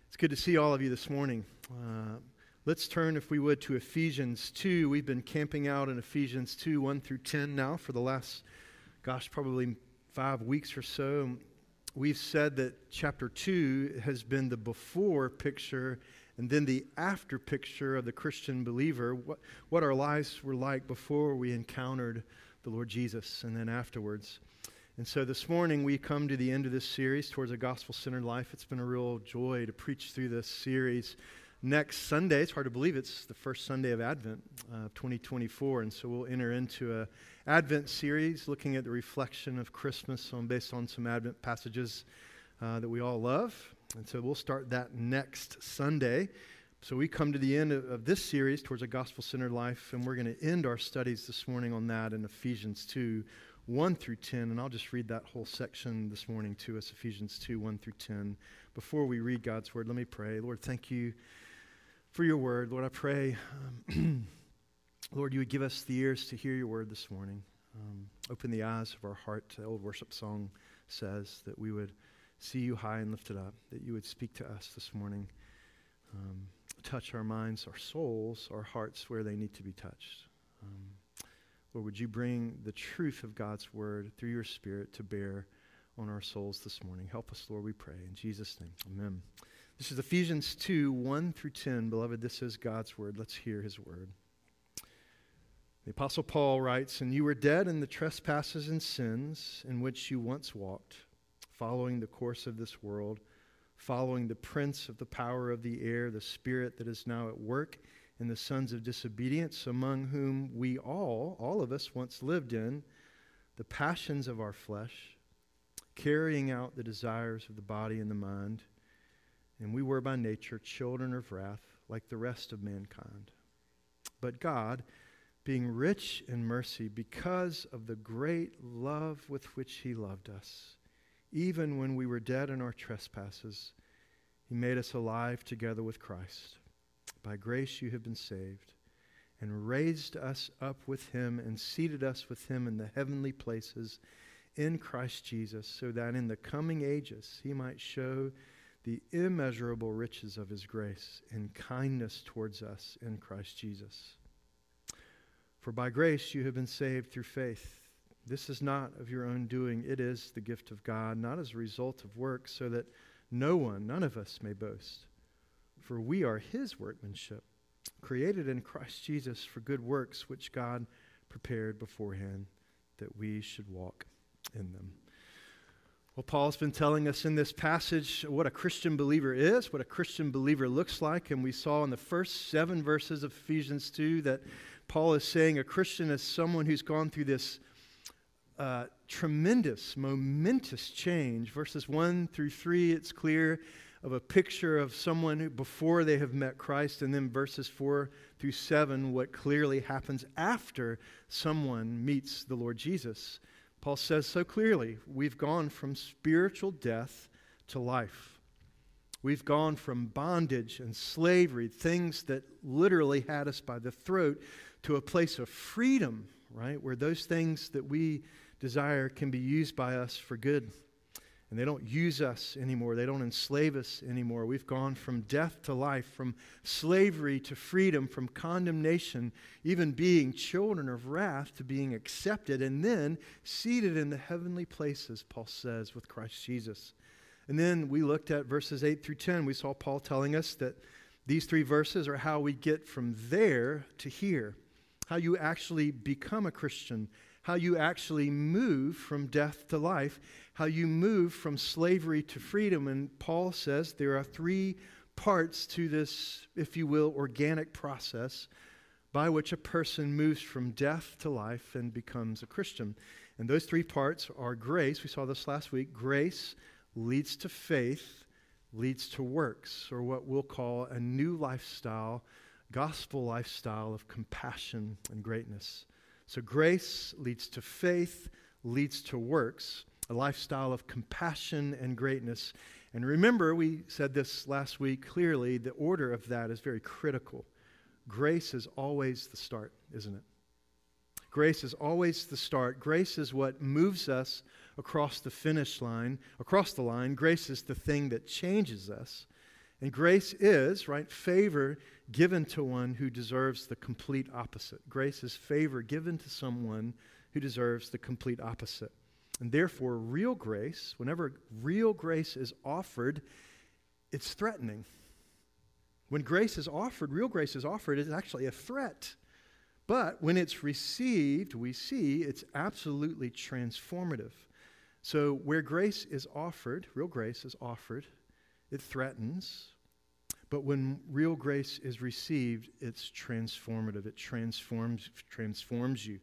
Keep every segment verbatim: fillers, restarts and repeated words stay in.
It's good to see all of you this morning. Uh, let's turn, if we would, to Ephesians two. We've been camping out in Ephesians two, one through ten now for the last, gosh, probably five weeks or so. We've said that chapter two has been the before picture and then the after picture of the Christian believer, what, what our lives were like before we encountered the Lord Jesus and then afterwards. And so this morning we come to the end of this series, Towards a Gospel-Centered Life. It's been a real joy to preach through this series. Next Sunday, it's hard to believe it's the first Sunday of Advent of uh, twenty twenty-four, and so we'll enter into a Advent series looking at the reflection of Christmas on, based on some Advent passages uh, that we all love. And so we'll start that next Sunday. So we come to the end of, of this series, Towards a Gospel-Centered Life, and we're going to end our studies this morning on that in Ephesians two, one through ten, and I'll just read that whole section this morning to us, Ephesians two, one through ten. Before we read God's Word, let me pray. Lord, thank you for your Word. Lord, I pray, um, Lord, you would give us the ears to hear your Word this morning. Um, open the eyes of our heart, the old worship song says, that we would see you high and lifted up, that you would speak to us this morning. Um, touch our minds, our souls, our hearts where they need to be touched. Um, Lord, would you bring the truth of God's Word through your Spirit to bear on our souls this morning? Help us, Lord, we pray. In Jesus' name, amen. This is Ephesians two, one through ten. Beloved, this is God's Word. Let's hear his Word. The Apostle Paul writes, "And you were dead in the trespasses and sins in which you once walked, following the course of this world, following the prince of the power of the air, the spirit that is now at work in the sons of disobedience, among whom we all, all of us, once lived in the passions of our flesh, carrying out the desires of the body and the mind. And we were by nature children of wrath, like the rest of mankind. But God, being rich in mercy, because of the great love with which he loved us, even when we were dead in our trespasses, he made us alive together with Christ. By grace you have been saved, and raised us up with him, and seated us with him in the heavenly places in Christ Jesus, so that in the coming ages he might show the immeasurable riches of his grace and kindness towards us in Christ Jesus. For by grace you have been saved through faith. This is not of your own doing. It is the gift of God, not as a result of works, so that no one, none of us, may boast. For we are his workmanship, created in Christ Jesus for good works, which God prepared beforehand that we should walk in them." Well, Paul's been telling us in this passage what a Christian believer is, what a Christian believer looks like, and we saw in the first seven verses of Ephesians two that Paul is saying a Christian is someone who's gone through this uh, tremendous, momentous change. Verses one through three, it's clear of a picture of someone who, before they have met Christ, and then verses four through seven, what clearly happens after someone meets the Lord Jesus. Paul says so clearly, we've gone from spiritual death to life. We've gone from bondage and slavery, things that literally had us by the throat, to a place of freedom, right, where those things that we desire can be used by us for good. And they don't use us anymore. They don't enslave us anymore. We've gone from death to life, from slavery to freedom, from condemnation, even being children of wrath, to being accepted and then seated in the heavenly places, Paul says, with Christ Jesus. And then we looked at verses eight through ten. We saw Paul telling us that these three verses are how we get from there to here, how you actually become a Christian, how you actually move from death to life, how you move from slavery to freedom. And Paul says there are three parts to this, if you will, organic process by which a person moves from death to life and becomes a Christian. And those three parts are grace. We saw this last week. Grace leads to faith, leads to works, or what we'll call a new lifestyle, gospel lifestyle of compassion and greatness. So grace leads to faith, leads to works, a lifestyle of compassion and greatness. And remember, we said this last week clearly, the order of that is very critical. Grace is always the start, isn't it? Grace is always the start. Grace is what moves us across the finish line, across the line. Grace is the thing that changes us. And grace is, right, favor given to one who deserves the complete opposite. Grace is favor given to someone who deserves the complete opposite. And therefore, real grace, whenever real grace is offered, it's threatening. When grace is offered, real grace is offered, it's actually a threat. But when it's received, we see it's absolutely transformative. So where grace is offered, real grace is offered, it threatens. But when real grace is received, it's transformative. It transforms, transforms you.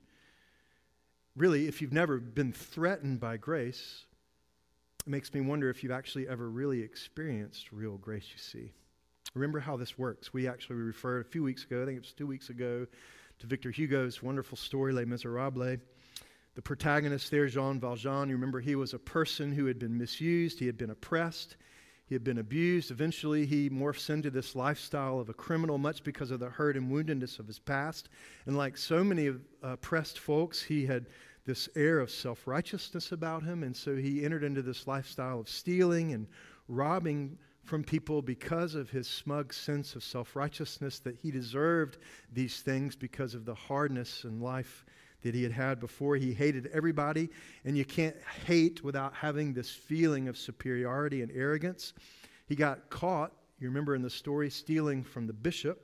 Really, if you've never been threatened by grace, it makes me wonder if you've actually ever really experienced real grace, you see. Remember how this works. We actually referred a few weeks ago, I think it was two weeks ago, to Victor Hugo's wonderful story, Les Miserables. The protagonist there, Jean Valjean, you remember he was a person who had been misused, he had been oppressed, he had been abused. Eventually, he morphs into this lifestyle of a criminal, much because of the hurt and woundedness of his past. And like so many of, uh, oppressed folks, he had this air of self-righteousness about him, and so he entered into this lifestyle of stealing and robbing from people because of his smug sense of self-righteousness, that he deserved these things because of the hardness in life that he had had before. He hated everybody, and you can't hate without having this feeling of superiority and arrogance. He got caught, you remember in the story, stealing from the bishop.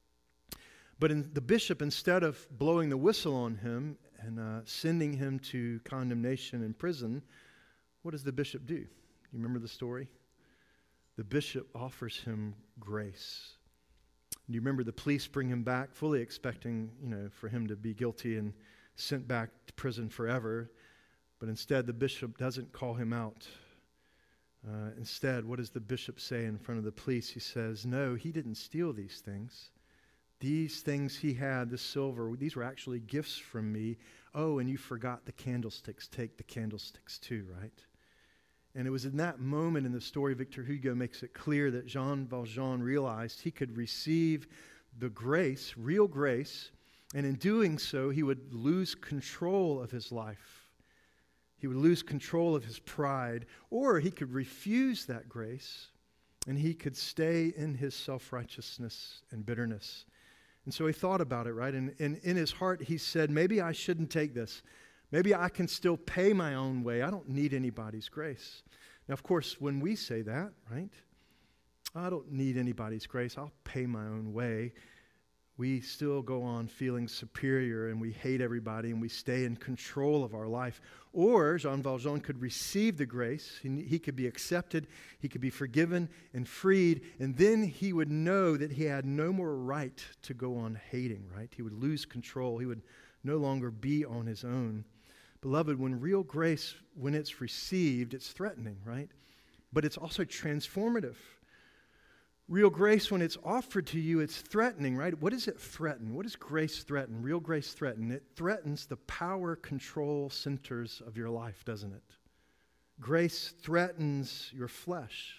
But in, the bishop, instead of blowing the whistle on him and uh, sending him to condemnation in prison, what does the bishop do? You remember the story? The bishop offers him grace. Do you remember the police bring him back, fully expecting, you know, for him to be guilty and sent back to prison forever? But instead, the bishop doesn't call him out. Uh, instead, what does the bishop say in front of the police? He says, no, he didn't steal these things. These things he had, the silver, these were actually gifts from me. Oh, and you forgot the candlesticks. Take the candlesticks too, right? And it was in that moment in the story, Victor Hugo makes it clear that Jean Valjean realized he could receive the grace, real grace, and in doing so, he would lose control of his life. He would lose control of his pride, or he could refuse that grace, and he could stay in his self-righteousness and bitterness. And so he thought about it, right? And, and in his heart, he said, maybe I shouldn't take this. Maybe I can still pay my own way. I don't need anybody's grace. Now, of course, when we say that, right? I don't need anybody's grace. I'll pay my own way. We still go on feeling superior, and we hate everybody, and we stay in control of our life. Or Jean Valjean could receive the grace. He, he could be accepted. He could be forgiven and freed. And then he would know that he had no more right to go on hating, right? He would lose control. He would no longer be on his own. Beloved, when real grace, when it's received, it's threatening, right? But it's also transformative. Real grace, when it's offered to you, it's threatening, right? What does it threaten? What does grace threaten? Real grace threaten? It threatens the power control centers of your life, doesn't it? Grace threatens your flesh.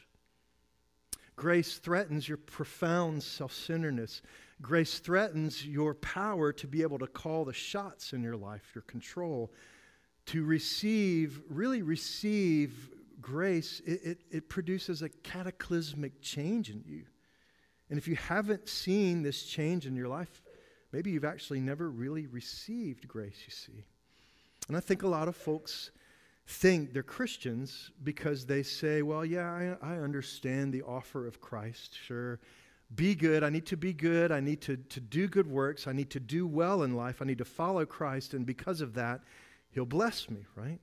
Grace threatens your profound self-centeredness. Grace threatens your power to be able to call the shots in your life, your control. To receive, really receive grace, it, it, it produces a cataclysmic change in you. And if you haven't seen this change in your life, maybe you've actually never really received grace, you see. And I think a lot of folks think they're Christians because they say, well, yeah, I, I understand the offer of Christ, sure. Be good. I need to be good. I need to, to do good works. I need to do well in life. I need to follow Christ. And because of that, He'll bless me, right?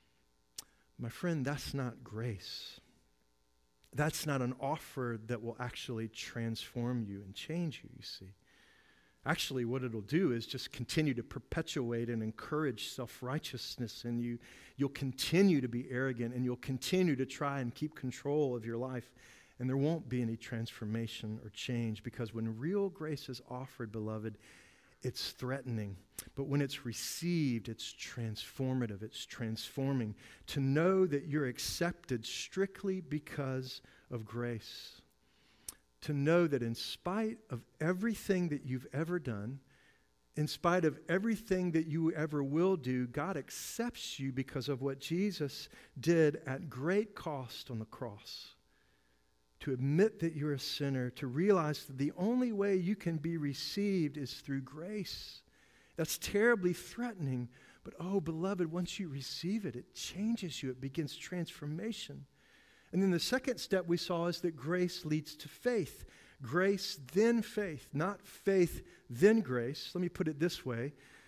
My friend, that's not grace. That's not an offer that will actually transform you and change you, you see. Actually, what it'll do is just continue to perpetuate and encourage self-righteousness in you. You'll continue to be arrogant, and you'll continue to try and keep control of your life. And there won't be any transformation or change, because when real grace is offered, beloved, it's threatening. But when it's received, it's transformative. It's transforming. To know that you're accepted strictly because of grace. To know that in spite of everything that you've ever done, in spite of everything that you ever will do, God accepts you because of what Jesus did at great cost on the cross. to admit that you're a sinner, to realize that the only way you can be received is through grace. That's terribly threatening, but oh, beloved, once you receive it, it changes you. It begins transformation. And then the second step we saw is that grace leads to faith. Grace, then faith, not faith, then grace. Let me put it this way.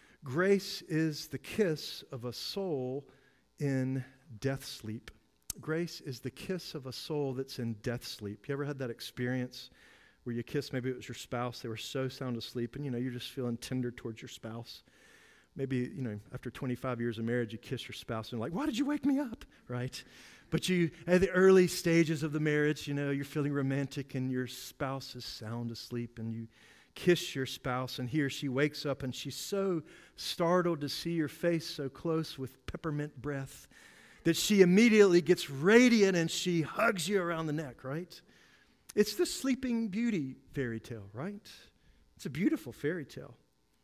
Grace is the kiss of a soul in death sleep. Grace is the kiss of a soul that's in death sleep. You ever had that experience where you kiss, maybe it was your spouse, they were so sound asleep, and you know, you're just feeling tender towards your spouse. Maybe, you know, after twenty-five years of marriage, you kiss your spouse and you're like, why did you wake me up, right? But you, at the early stages of the marriage, you know, you're feeling romantic and your spouse is sound asleep, and you kiss your spouse, and he or she wakes up and she's so startled to see your face so close with peppermint breath that she immediately gets radiant and she hugs you around the neck, right? It's the Sleeping Beauty fairy tale, right? It's a beautiful fairy tale.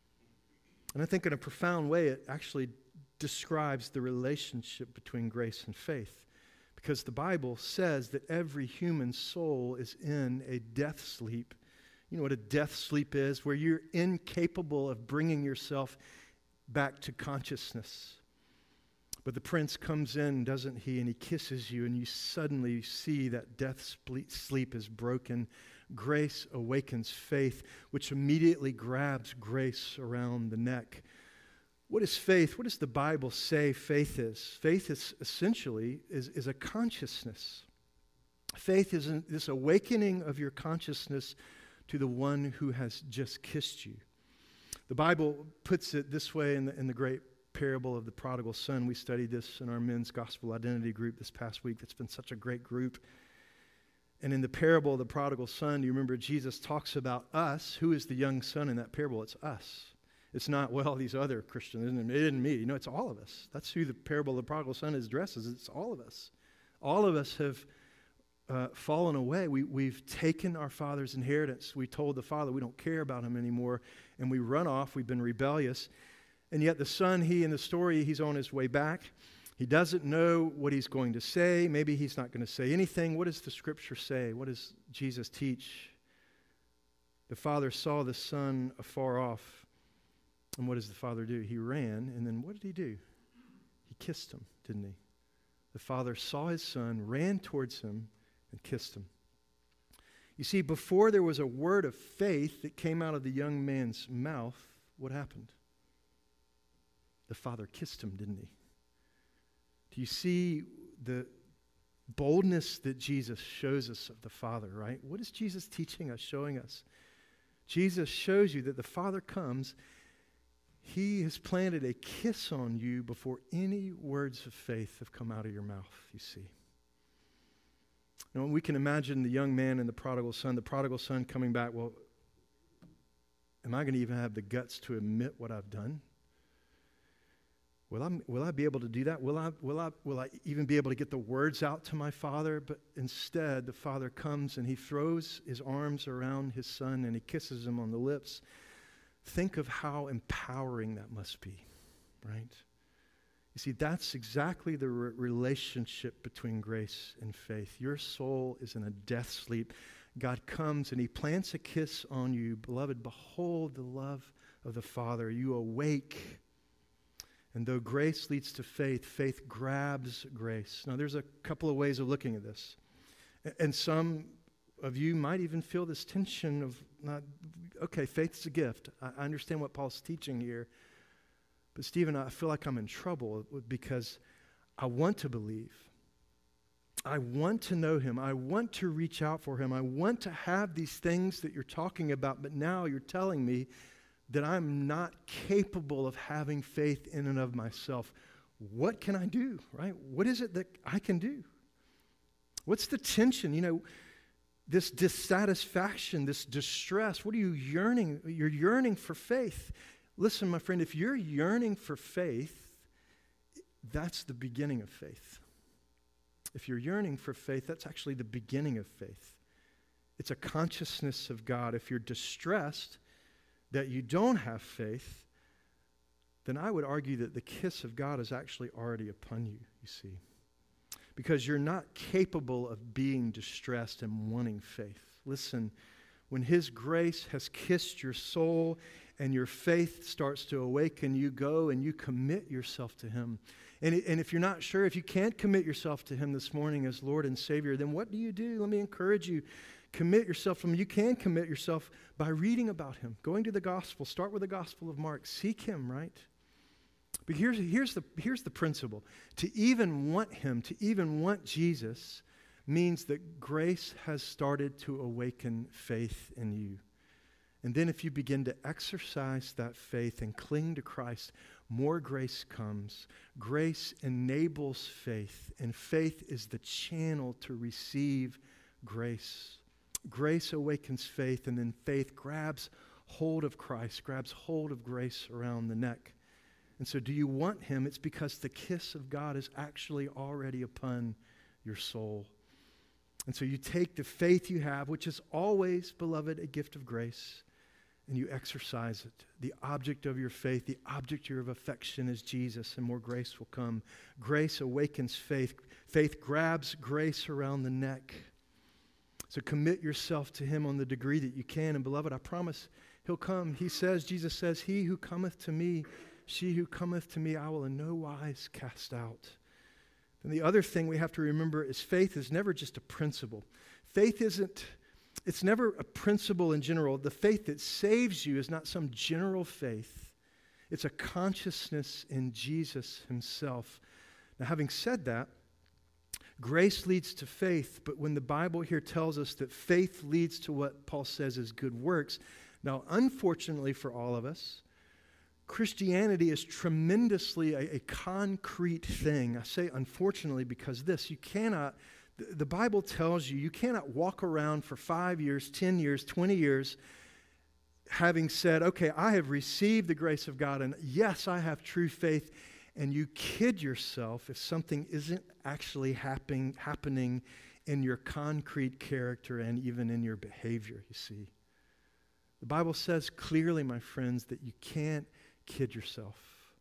And I think in a profound way it actually describes the relationship between grace and faith, because the Bible says that every human soul is in a death sleep. You know what a death sleep is? Where you're incapable of bringing yourself back to consciousness. But the prince comes in, doesn't he, and he kisses you, and you suddenly see that death sleep is broken. Grace awakens faith, which immediately grabs grace around the neck. What is faith? What does the Bible say faith is? Faith is essentially is, is a consciousness. Faith is an, this awakening of your consciousness to the one who has just kissed you. The Bible puts it this way in the, in the great parable of the prodigal son. We studied this in our men's gospel identity group this past week. It's been such a great group. And in the parable of the prodigal son, you remember Jesus talks about us. Who is the young son in that parable? It's us. It's not, well, these other Christians, isn't it? It isn't me. No, it's all of us. That's who the parable of the prodigal son addresses. It's all of us. All of us have uh, fallen away. We, we've taken our father's inheritance. We told the father we don't care about him anymore, and we run off. We've been rebellious. And yet the son, he in the story, he's on his way back. He doesn't know what he's going to say. Maybe he's not going to say anything. What does the scripture say? What does Jesus teach? The father saw the son afar off. And what does the father do? He ran, and then what did he do? He kissed him, didn't he? The father saw his son, ran towards him, and kissed him. You see, before there was a word of faith that came out of the young man's mouth, what happened? The father kissed him, didn't he? Do you see the boldness that Jesus shows us of the Father, right? What is Jesus teaching us, showing us? Jesus shows you that the Father comes. He has planted a kiss on you before any words of faith have come out of your mouth, you see. Now, we can imagine the young man and the prodigal son, the prodigal son coming back, well, am I going to even have the guts to admit what I've done? Will I, will I be able to do that? Will I, will I, will I even be able to get the words out to my father? But instead, the father comes and he throws his arms around his son and he kisses him on the lips. Think of how empowering that must be, right? You see, that's exactly the re- relationship between grace and faith. Your soul is in a death sleep. God comes and he plants a kiss on you. Beloved, behold the love of the Father. You awake. And though grace leads to faith, faith grabs grace. Now, there's a couple of ways of looking at this. And some of you might even feel this tension of, not, okay, faith's a gift. I understand what Paul's teaching here. But Stephen, I feel like I'm in trouble because I want to believe. I want to know him. I want to reach out for him. I want to have these things that you're talking about, but now you're telling me that I'm not capable of having faith in and of myself. What can I do, right? What is it that I can do? What's the tension? You know, this dissatisfaction, this distress. What are you yearning? You're yearning for faith. Listen, my friend, if you're yearning for faith, that's the beginning of faith. If you're yearning for faith, that's actually the beginning of faith. It's a consciousness of God. If you're distressed that you don't have faith, then I would argue that the kiss of God is actually already upon you, you see. because you're not capable of being distressed and wanting faith. Listen, when His grace has kissed your soul and your faith starts to awaken, you go and you commit yourself to Him. And, and if you're not sure, if you can't commit yourself to Him this morning as Lord and Savior, then what do you do? Let me encourage you. Commit yourself to Him. You can commit yourself by reading about Him, going to the gospel. Start with the Gospel of Mark. Seek Him, right? But here's, here's, the, here's the principle. To even want Him, to even want Jesus, means that grace has started to awaken faith in you. And then if you begin to exercise that faith and cling to Christ, more grace comes. Grace enables faith, and faith is the channel to receive grace. Grace awakens faith, and then faith grabs hold of Christ, grabs hold of grace around the neck. And so do you want Him? It's because the kiss of God is actually already upon your soul. And so you take the faith you have, which is always, beloved, a gift of grace, and you exercise it. The object of your faith, the object of your affection is Jesus, and more grace will come. Grace awakens faith. Faith grabs grace around the neck. So commit yourself to Him on the degree that you can. And beloved, I promise He'll come. He says, Jesus says, He who cometh to me, she who cometh to me, I will in no wise cast out. And the other thing we have to remember is faith is never just a principle. Faith isn't, it's never a principle in general. The faith that saves you is not some general faith. It's a consciousness in Jesus Himself. Now, having said that, grace leads to faith, but when the Bible here tells us that faith leads to what Paul says is good works, now, unfortunately for all of us, Christianity is tremendously a, a concrete thing. I say unfortunately because this, you cannot, the, the Bible tells you, you cannot walk around for five years, ten years, twenty years, having said, okay, I have received the grace of God, and yes, I have true faith, and you kid yourself if something isn't actually happening, happening in your concrete character and even in your behavior, you see. The Bible says clearly, my friends, that you can't kid yourself.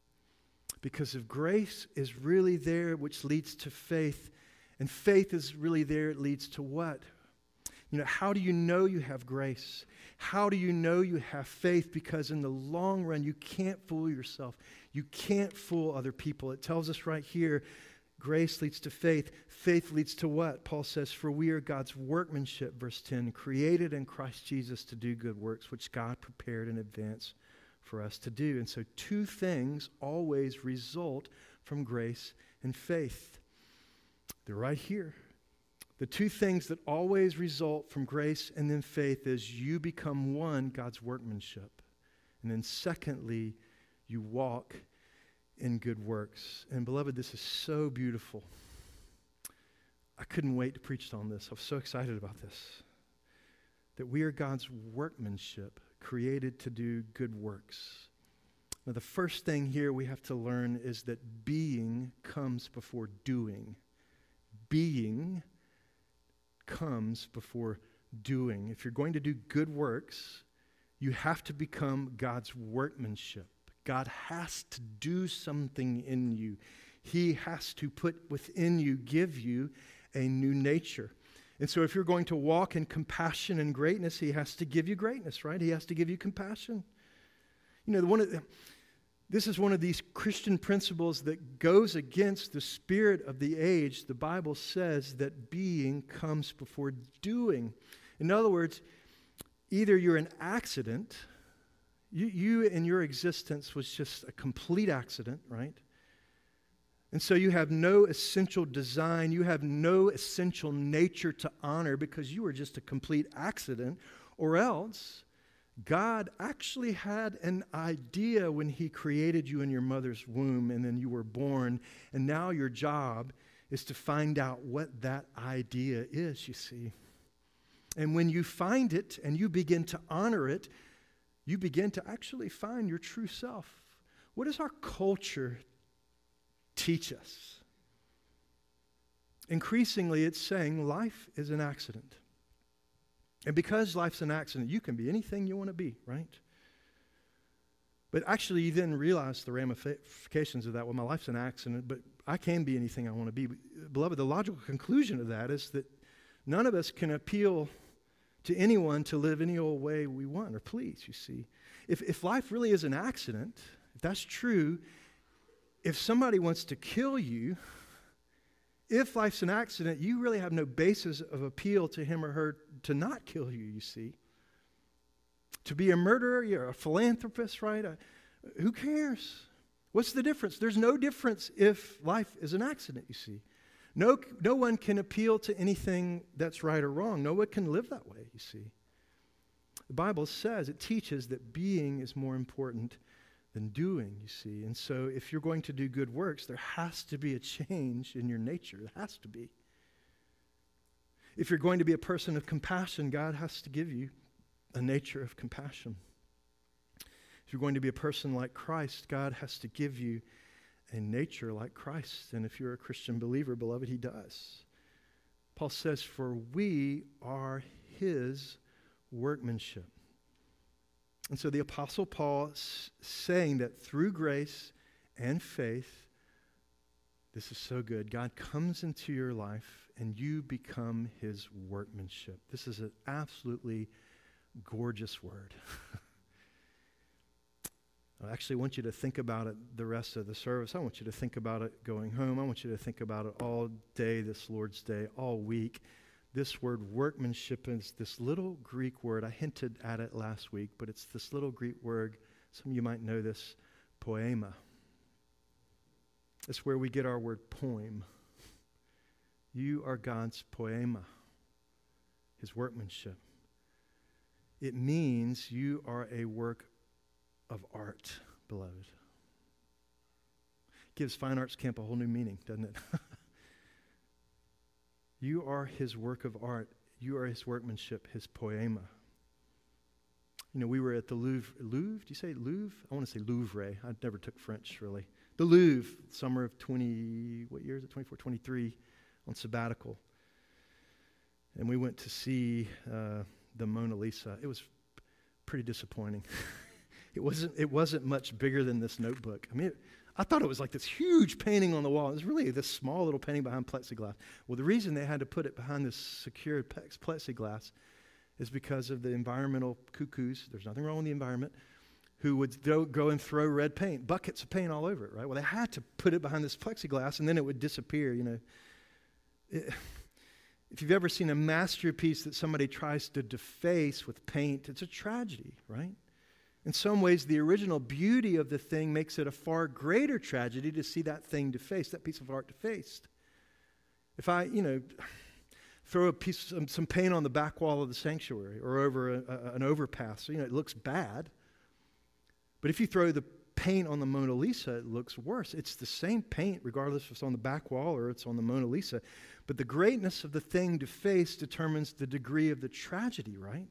Because if grace is really there, which leads to faith, and faith is really there, it leads to what? You know, how do you know you have grace? How do you know you have faith? Because in the long run, you can't fool yourself. You can't fool other people. It tells us right here, grace leads to faith. Faith leads to what? Paul says, for we are God's workmanship, verse ten, created in Christ Jesus to do good works, which God prepared in advance for us to do. And so two things always result from grace and faith. They're right here. The two things that always result from grace and then faith is you become one, God's workmanship. And then secondly, you walk in good works. And beloved, this is so beautiful. I couldn't wait to preach on this. I was so excited about this. That we are God's workmanship, created to do good works. Now, the first thing here we have to learn is that being comes before doing. Being comes before doing. If you're going to do good works, you have to become God's workmanship. God has to do something in you. He has to put within you, give you a new nature. And so if you're going to walk in compassion and greatness, He has to give you greatness, right? He has to give you compassion. You know, one of the, this is one of these Christian principles that goes against the spirit of the age. The Bible says that being comes before doing. In other words, either you're an accident, you, you in your existence was just a complete accident, right? And so you have no essential design, you have no essential nature to honor because you were just a complete accident, or else God actually had an idea when He created you in your mother's womb and then you were born, and now your job is to find out what that idea is, you see. And when you find it and you begin to honor it, you begin to actually find your true self. What does our culture teach us? Increasingly, it's saying life is an accident. And because life's an accident, you can be anything you want to be, right? But actually, you then realize the ramifications of that. Well, my life's an accident, but I can be anything I want to be. Beloved, the logical conclusion of that is that none of us can appeal to anyone to live any old way we want or please, you see. If, if life really is an accident, if that's true, if somebody wants to kill you, if life's an accident, you really have no basis of appeal to him or her to not kill you, you see. To be a murderer, you're a philanthropist, right? Uh, who cares? What's the difference? There's no difference if life is an accident, you see. No, no one can appeal to anything that's right or wrong. No one can live that way, you see. The Bible says, it teaches that being is more important than doing, you see. And so if you're going to do good works, there has to be a change in your nature. There has to be. If you're going to be a person of compassion, God has to give you a nature of compassion. If you're going to be a person like Christ, God has to give you a nature like Christ. And if you're a Christian believer, beloved, he does. Paul says, for we are his workmanship. And so the Apostle Paul is saying that through grace and faith, this is so good, God comes into your life and you become his workmanship. This is an absolutely gorgeous word. I actually want you to think about it the rest of the service. I want you to think about it going home. I want you to think about it all day, this Lord's Day, all week. This word workmanship is this little Greek word. I hinted at it last week, but it's this little Greek word. Some of you might know this, poema. It's where we get our word poem. You are God's poema, his workmanship. It means you are a work of art, beloved. Gives Fine Arts Camp a whole new meaning, doesn't it? You are his work of art. You are his workmanship, his poema. You know, we were at the Louvre. Louvre? Do you say Louvre? I want to say Louvre. I never took French, really. The Louvre, summer of twenty, what year is it? twenty-four, twenty-three, on sabbatical. And we went to see uh, the Mona Lisa. It was pretty disappointing. It wasn't, it wasn't much bigger than this notebook. I mean, it, I thought it was like this huge painting on the wall. It was really this small little painting behind plexiglass. Well, the reason they had to put it behind this secured plexiglass is because of the environmental cuckoos. There's nothing wrong with the environment. Who would throw, go and throw red paint, buckets of paint all over it, right? Well, they had to put it behind this plexiglass, and then it would disappear, you know. It, if you've ever seen a masterpiece that somebody tries to deface with paint, it's a tragedy, right? In some ways, the original beauty of the thing makes it a far greater tragedy to see that thing defaced, that piece of art defaced. If I, you know, throw a piece, some, some paint on the back wall of the sanctuary or over a, a, an overpass, you know, it looks bad. But if you throw the paint on the Mona Lisa, it looks worse. It's the same paint, regardless if it's on the back wall or it's on the Mona Lisa. But the greatness of the thing defaced determines the degree of the tragedy, right?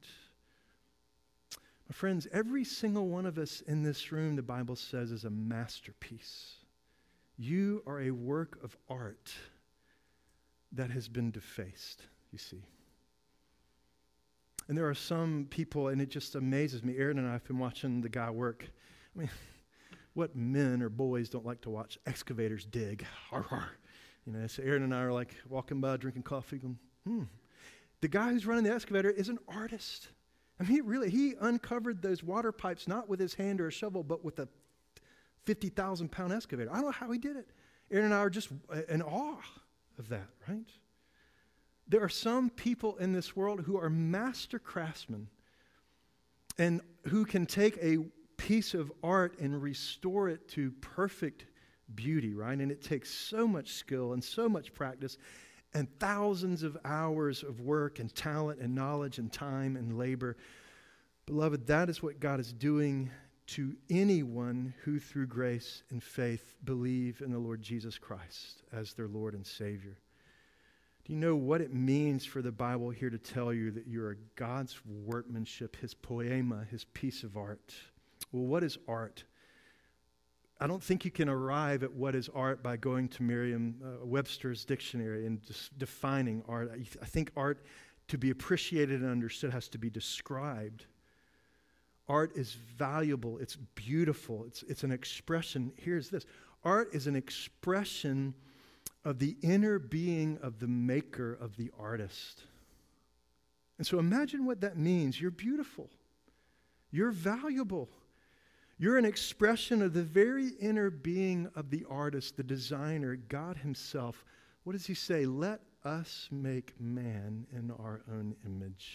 My friends, every single one of us in this room, the Bible says, is a masterpiece. You are a work of art that has been defaced, you see. And there are some people, and it just amazes me. Aaron and I have been watching the guy work. I mean, what men or boys don't like to watch excavators dig? Har, har. You know, so Aaron and I are like walking by, drinking coffee, going, hmm. The guy who's running the excavator is an artist. I mean, he really, he uncovered those water pipes not with his hand or a shovel, but with a fifty thousand pound excavator. I don't know how he did it. Aaron and I are just in awe of that, right? There are some people in this world who are master craftsmen and who can take a piece of art and restore it to perfect beauty, right? And it takes so much skill and so much practice and thousands of hours of work and talent and knowledge and time and labor. Beloved, that is what God is doing to anyone who through grace and faith believe in the Lord Jesus Christ as their Lord and Savior. Do you know what it means for the Bible here to tell you that you're God's workmanship, his poema, his piece of art? Well, what is art? I don't think you can arrive at what is art by going to Merriam-Webster's dictionary and just defining art. I, I think art, to be appreciated and understood, has to be described. Art is valuable. It's beautiful. It's, it's an expression. Here's this. Art is an expression of the inner being of the maker, of the artist. And so imagine what that means. You're beautiful. You're valuable. You're an expression of the very inner being of the artist, the designer, God himself. What does he say? Let us make man in our own image.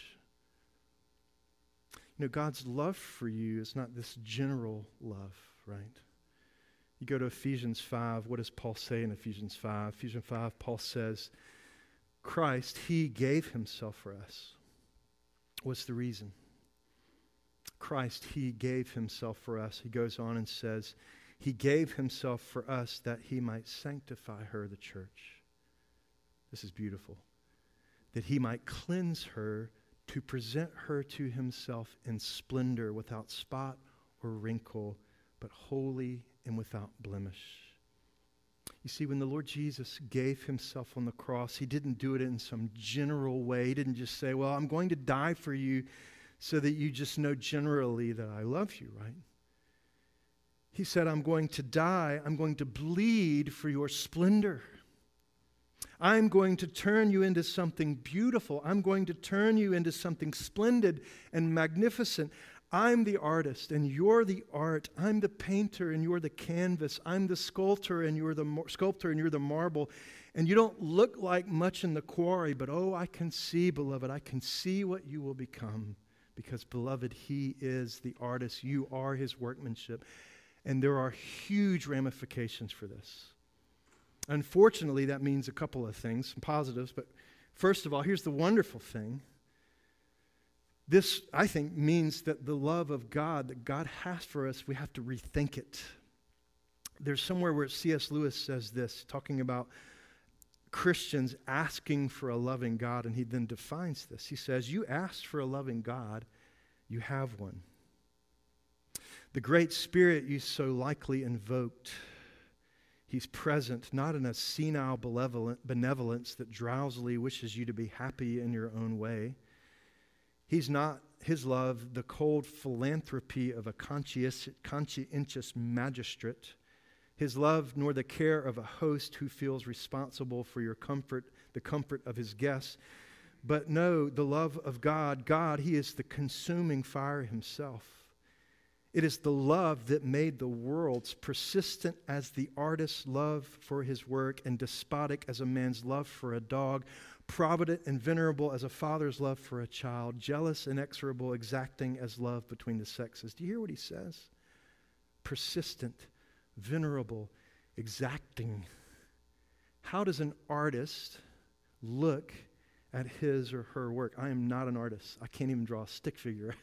You know, God's love for you is not this general love, right? You go to Ephesians five. What does Paul say in Ephesians five? Ephesians five, Paul says, Christ, he gave himself for us. What's the reason? Christ, he gave himself for us. He goes on and says, he gave himself for us that he might sanctify her, the church. This is beautiful. That he might cleanse her to present her to himself in splendor, without spot or wrinkle, but holy and without blemish. You see, when the Lord Jesus gave himself on the cross, he didn't do it in some general way. He didn't just say, well, I'm going to die for you so that you just know generally that I love you, right? He said, I'm going to die. I'm going to bleed for your splendor. I'm going to turn you into something beautiful. I'm going to turn you into something splendid and magnificent. I'm the artist and you're the art. I'm the painter and you're the canvas. I'm the sculptor and you're the mar- sculptor and you're the marble. And you don't look like much in the quarry, but oh, I can see, beloved, I can see what you will become. Because, beloved, he is the artist. You are his workmanship. And there are huge ramifications for this. Unfortunately, that means a couple of things, some positives. But first of all, here's the wonderful thing. This, I think, means that the love of God that God has for us, we have to rethink it. There's somewhere where C S Lewis says this, talking about Christians asking for a loving God, and he then defines this. He says, you asked for a loving God, you have one. The great Spirit you so likely invoked, he's present, not in a senile benevolence that drowsily wishes you to be happy in your own way. He's not, his love, the cold philanthropy of a conscientious, conscientious magistrate. His love, nor the care of a host who feels responsible for your comfort, the comfort of his guests. But no, the love of God, God, he is the consuming fire himself. It is the love that made the worlds, persistent as the artist's love for his work and despotic as a man's love for a dog, provident and venerable as a father's love for a child, jealous, inexorable, exacting as love between the sexes. Do you hear what he says? Persistent, venerable, exacting. How does an artist look at his or her work? I am not an artist. I can't even draw a stick figure.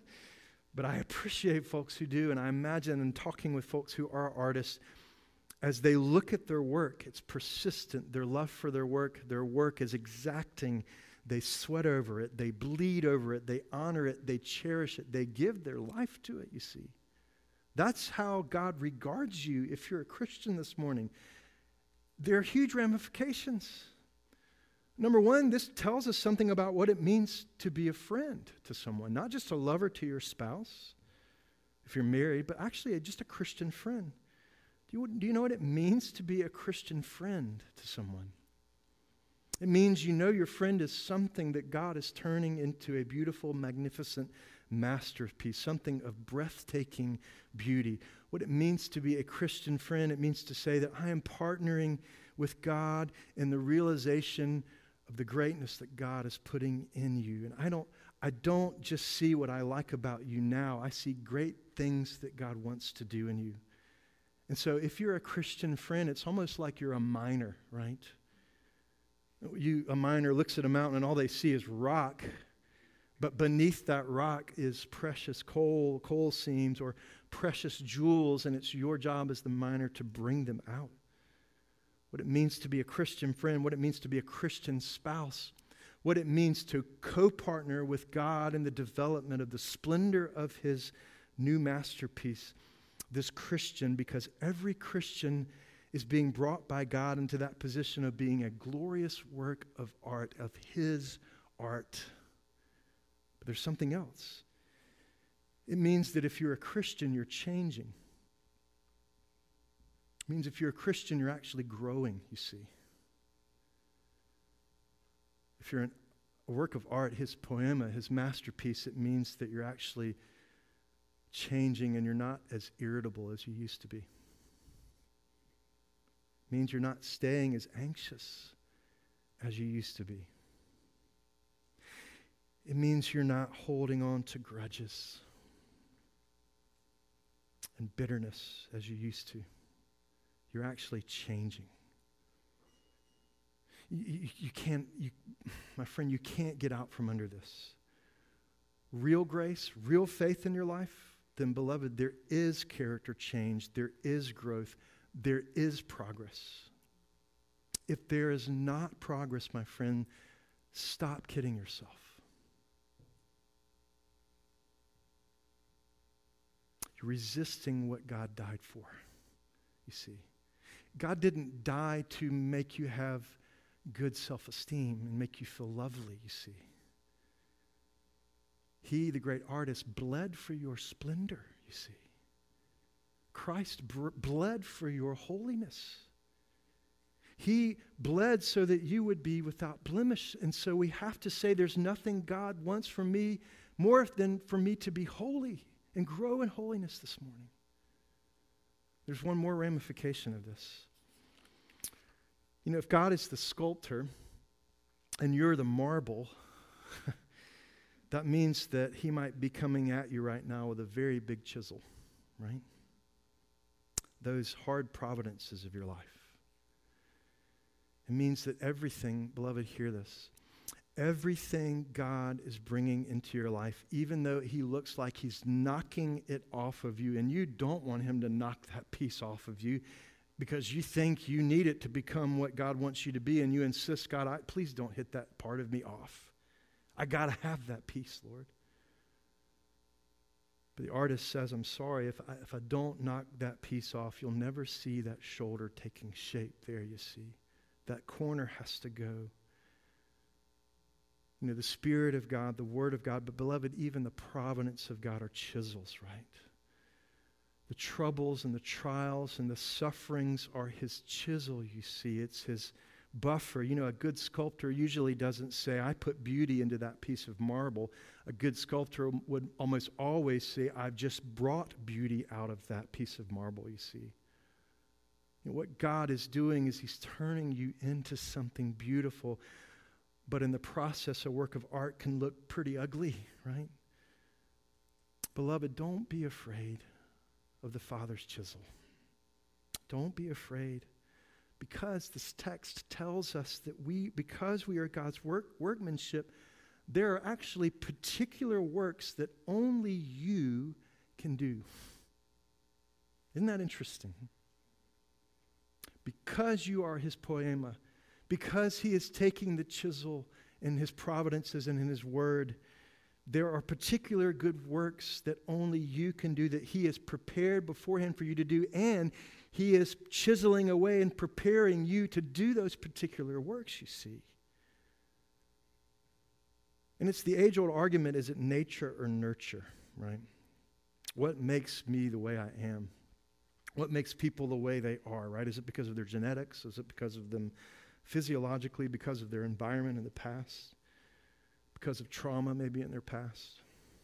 But I appreciate folks who do, and I imagine in talking with folks who are artists, as they look at their work, it's persistent. Their love for their work, their work is exacting. They sweat over it. They bleed over it. They honor it. They cherish it. They give their life to it, you see. That's how God regards you if you're a Christian this morning. There are huge ramifications. Number one, this tells us something about what it means to be a friend to someone, not just a lover to your spouse, if you're married, but actually just a Christian friend. Do you, do you know what it means to be a Christian friend to someone? It means you know your friend is something that God is turning into a beautiful, magnificent masterpiece, something of breathtaking beauty. What it means to be a Christian friend, it means to say that I am partnering with God in the realization of the greatness that God is putting in you. And I don't, I don't just see what I like about you now. I see great things that God wants to do in you. And so if you're a Christian friend, it's almost like you're a miner, right? You, a miner looks at a mountain and all they see is rock. But beneath that rock is precious coal, coal seams, or precious jewels, and it's your job as the miner to bring them out. What it means to be a Christian friend, what it means to be a Christian spouse, what it means to co-partner with God in the development of the splendor of his new masterpiece. This Christian, because every Christian is being brought by God into that position of being a glorious work of art, of his art. But there's something else. It means that if you're a Christian, you're changing. It means if you're a Christian, you're actually growing, you see. If you're an, a work of art, his poema, his masterpiece, it means that you're actually changing and you're not as irritable as you used to be. It means you're not staying as anxious as you used to be. It means you're not holding on to grudges and bitterness as you used to. You're actually changing. You, you, you can't, you, my friend, you can't get out from under this. Real grace, real faith in your life, then beloved, there is character change, there is growth, there is progress. If there is not progress, my friend, stop kidding yourself. You're resisting what God died for, you see. God didn't die to make you have good self-esteem and make you feel lovely, you see. He, the great artist, bled for your splendor, you see. Christ br- bled for your holiness. He bled so that you would be without blemish. And so we have to say there's nothing God wants from me more than for me to be holy and grow in holiness this morning. There's one more ramification of this. You know, if God is the sculptor and you're the marble, that means that he might be coming at you right now with a very big chisel, right? Those hard providences of your life. It means that everything, beloved, hear this, everything God is bringing into your life, even though he looks like he's knocking it off of you, and you don't want him to knock that piece off of you because you think you need it to become what God wants you to be, and you insist, God, I, please don't hit that part of me off. I got to have that peace, Lord. But the artist says, I'm sorry, if I, if I don't knock that piece off, you'll never see that shoulder taking shape there, you see. That corner has to go. You know, the Spirit of God, the Word of God, but beloved, even the providence of God are chisels, right? The troubles and the trials and the sufferings are his chisel, you see. It's his buffer. You know, a good sculptor usually doesn't say, I put beauty into that piece of marble. A good sculptor would almost always say, I've just brought beauty out of that piece of marble, you see. You know, what God is doing is he's turning you into something beautiful, but in the process, a work of art can look pretty ugly, right? Beloved, don't be afraid of the Father's chisel. Don't be afraid. Because this text tells us that we, because we are God's work, workmanship, there are actually particular works that only you can do. Isn't that interesting? Because you are his poema, because he is taking the chisel in his providences and in his word, there are particular good works that only you can do, that he has prepared beforehand for you to do, and he is chiseling away and preparing you to do those particular works, you see. And it's the age-old argument, is it nature or nurture, right? What makes me the way I am? What makes people the way they are, right? Is it because of their genetics? Is it because of them physiologically, because of their environment in the past? Because of trauma maybe in their past?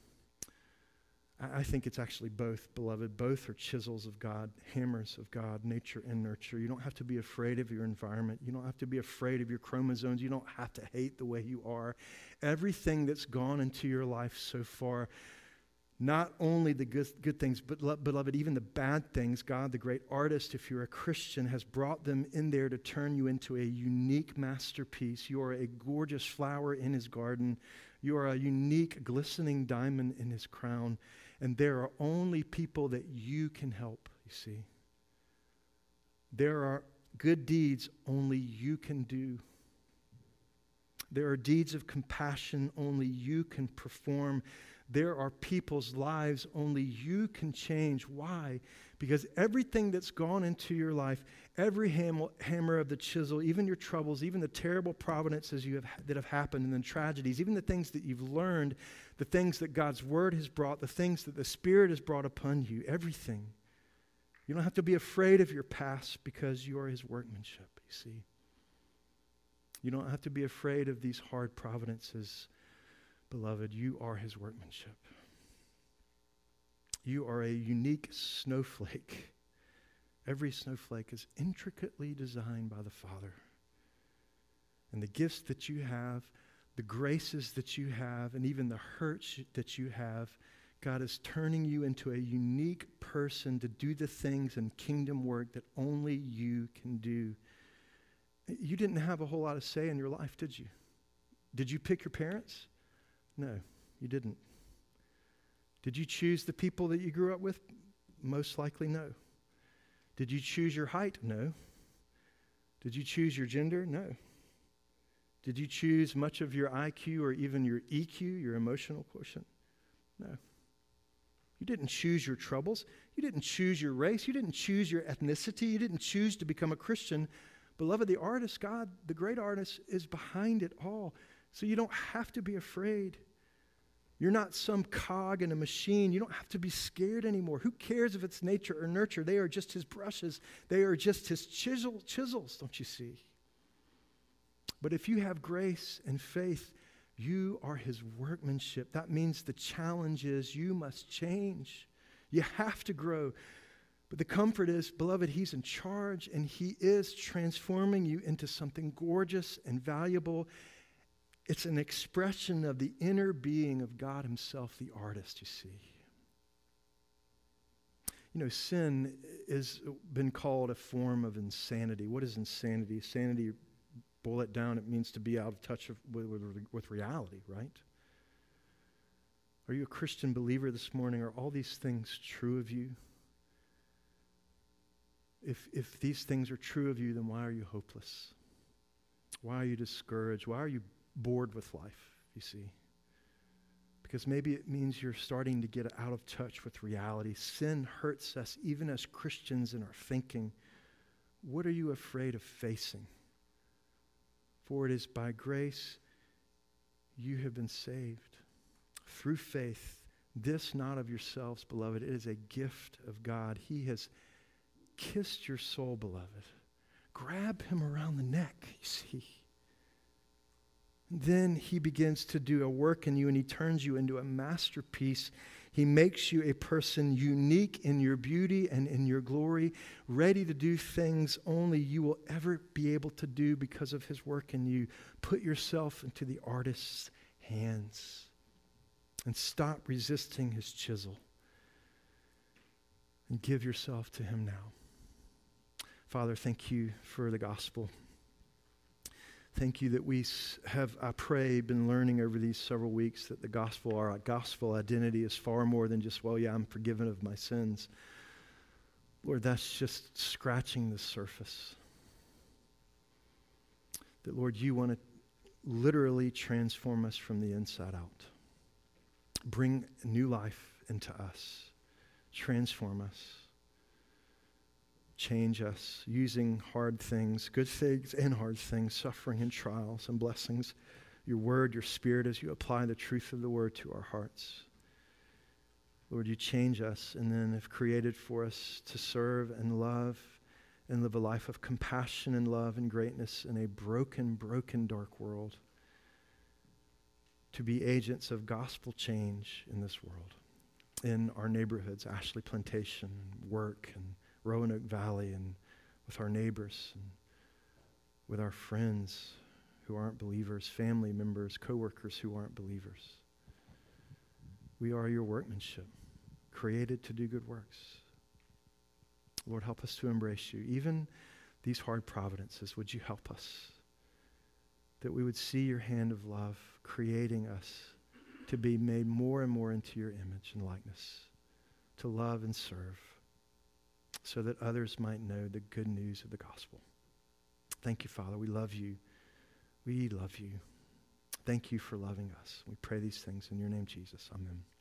I think it's actually both, beloved. Both are chisels of God, hammers of God, nature and nurture. You don't have to be afraid of your environment. You don't have to be afraid of your chromosomes. You don't have to hate the way you are. Everything that's gone into your life so far, not only the good, good things, but beloved, even the bad things, God, the great artist, if you're a Christian, has brought them in there to turn you into a unique masterpiece. You are a gorgeous flower in his garden. You are a unique, glistening diamond in his crown. And there are only people that you can help, you see. There are good deeds only you can do. There are deeds of compassion only you can perform. There are people's lives only you can change. Why? Because everything that's gone into your life, every ham- hammer of the chisel, even your troubles, even the terrible providences you have, that have happened, and the tragedies, even the things that you've learned, the things that God's Word has brought, the things that the Spirit has brought upon you, everything, You don't have to be afraid of your past because you are his workmanship, you see. You don't have to be afraid of these hard providences, beloved. You are his workmanship. You are a unique snowflake. Every snowflake is intricately designed by the Father. And the gifts that you have, the graces that you have, and even the hurts that you have, God is turning you into a unique person to do the things and kingdom work that only you can do. You didn't have a whole lot of say in your life, did you? Did you pick your parents? No, you didn't. Did you choose the people that you grew up with? Most likely no. Did you choose your height? No. Did you choose your gender? No. Did you choose much of your I Q or even your E Q, your emotional quotient? No. You didn't choose your troubles. You didn't choose your race. You didn't choose your ethnicity. You didn't choose to become a Christian. Beloved, the artist, God, the great artist, is behind it all. So you don't have to be afraid. You're not some cog in a machine. You don't have to be scared anymore. Who cares if it's nature or nurture? They are just his brushes. They are just his chisel, chisels, don't you see? But if you have grace and faith, you are his workmanship. That means the challenge is you must change. You have to grow. But the comfort is, beloved, he's in charge and he is transforming you into something gorgeous and valuable. It's an expression of the inner being of God himself, the artist, you see. You know, sin has been called a form of insanity. What is insanity? Insanity, boil it down, it means to be out of touch with, with, with reality, right? Are you a Christian believer this morning? Are all these things true of you? If, if these things are true of you, then why are you hopeless? Why are you discouraged? Why are you bored with life, you see? Because maybe it means you're starting to get out of touch with reality. Sin hurts us even as Christians in our thinking. What are you afraid of facing? For it is by grace you have been saved. Through faith, this not of yourselves, beloved, it is a gift of God. He has kissed your soul, beloved. Grab him around the neck, you see. Then he begins to do a work in you and he turns you into a masterpiece. He makes you a person unique in your beauty and in your glory, ready to do things only you will ever be able to do because of his work in you. Put yourself into the artist's hands and stop resisting his chisel and give yourself to him now. Father, thank you for the gospel. Thank you that we have, I pray, been learning over these several weeks that the gospel, our gospel identity is far more than just, well, yeah, I'm forgiven of my sins. Lord, that's just scratching the surface. That, Lord, you want to literally transform us from the inside out. Bring new life into us. Transform us. Change us using hard things, good things and hard things, suffering and trials and blessings, your word, your spirit as you apply the truth of the word to our hearts. Lord, you change us and then have created for us to serve and love and live a life of compassion and love and greatness in a broken, broken, dark world. To be agents of gospel change in this world, in our neighborhoods, Ashley Plantation, work, and Roanoke Valley, and with our neighbors, and with our friends who aren't believers, family members, coworkers who aren't believers. We are your workmanship, created to do good works. Lord, help us to embrace you. Even these hard providences, would you help us? That we would see your hand of love creating us to be made more and more into your image and likeness, to love and serve, so that others might know the good news of the gospel. Thank you, Father. We love you. We love you. Thank you for loving us. We pray these things in your name, Jesus. Amen.